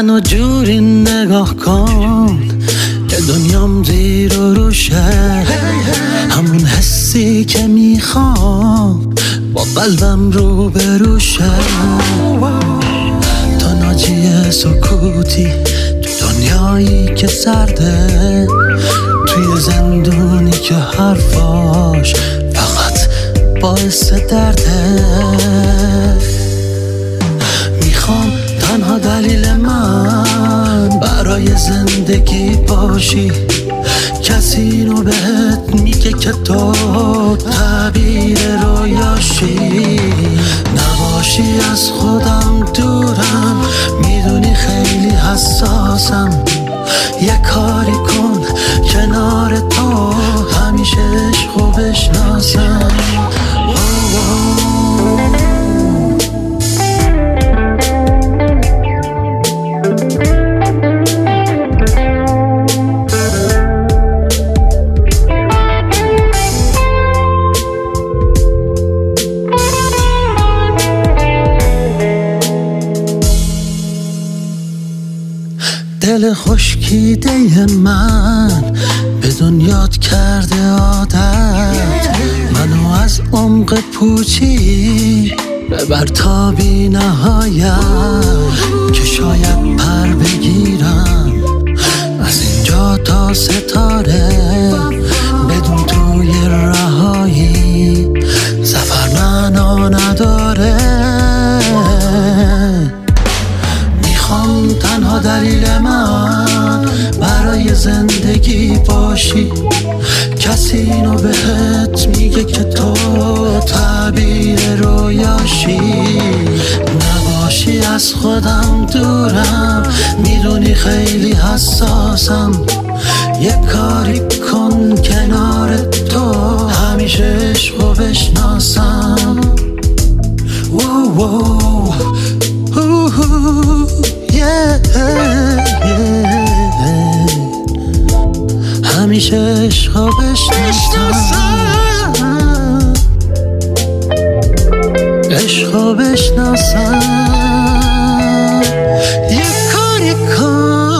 منو جوری نگاه کن که دنیام زیر و روشه، همون حسی که میخوام با قلبم رو بروشه. تو ناجی سکوتی تو دنیایی که سرده، توی زندونی که حرفاش فقط باعث درده. میخوام تنها دلیل من برای زندگی باشی، کسی اینو بهت میگه که تو تعبیر رویاشی. نباشی از خودم دورم، میدونی خیلی حساسم. یه کاری کن کنار تو همیشه عشقو بشناسم. دل خشکیده من به دنیات کرده عادت، منو از عمق پوچی ببر تا بی نهایت، که شاید پر بگیرم از اینجا تا ستاره. بدون توی رهایی سفر معنا نداره. میخوام تنها دلیل من برای زندگی باشی، کسی اینو بهت میگه که تو تعبیر رویاشی. نباشی از خودم دورم، میدونی خیلی حساسم. یه کاری کن کنار تو همیشه عشقو بشناسم. همیشه عشقو بشناسم، عشقو بشناسم. یه کاری کن